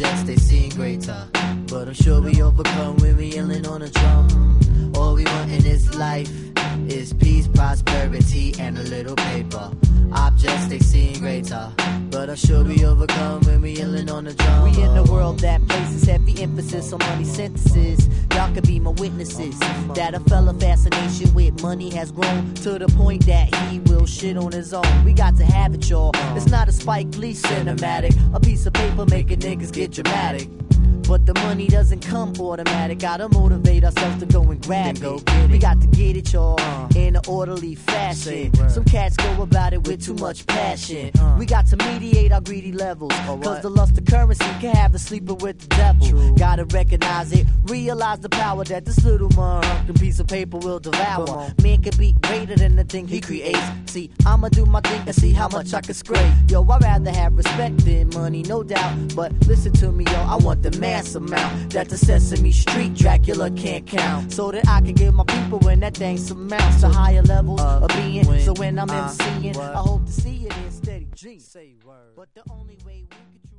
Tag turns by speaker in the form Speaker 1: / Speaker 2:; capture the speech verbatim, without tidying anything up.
Speaker 1: Objects they seem greater, but I'm sure we overcome when we yelling on a drum. All we want in this life is peace, prosperity, and a little paper. Objects they seem greater, but I'm sure we overcome when we yelling on the drum.
Speaker 2: We in a world that places heavy emphasis on money synthesis. Y'all could be my witnesses that a fella fascination with money has grown to the point that he will shit on his own. We got to have it, y'all. It's not a Spike Lee cinematic, a piece of paper making niggas get dramatic. But the money doesn't come automatic. Gotta motivate ourselves to go and grab
Speaker 1: Then go
Speaker 2: it.
Speaker 1: get it.
Speaker 2: We got to get it, y'all,
Speaker 1: Uh.
Speaker 2: in an orderly fashion.
Speaker 1: Say word.
Speaker 2: Some cats go about it with too much passion.
Speaker 1: Uh.
Speaker 2: We got to mediate our greedy levels,
Speaker 1: Or
Speaker 2: cause
Speaker 1: what?
Speaker 2: the lust of currency can have a sleeper with the devil.
Speaker 1: True.
Speaker 2: Gotta recognize it, realize the power that this little motherfucking piece of paper will
Speaker 1: Come
Speaker 2: devour.
Speaker 1: on.
Speaker 2: Man can be greater than the thing he creates. See, I'ma do my thing and see how much I can scrape. Yo, I'd rather have respect than money, no doubt. But listen to me, yo, I want the mass amount that the Sesame Street Dracula can't count, so that I can give my people when that thing surmounts to higher levels
Speaker 1: Uh,
Speaker 2: of being.
Speaker 1: when
Speaker 2: So when I'm
Speaker 1: I-
Speaker 2: MCing,
Speaker 1: what?
Speaker 2: I hope to see it in steady G.
Speaker 1: Say word.
Speaker 2: But the only way we could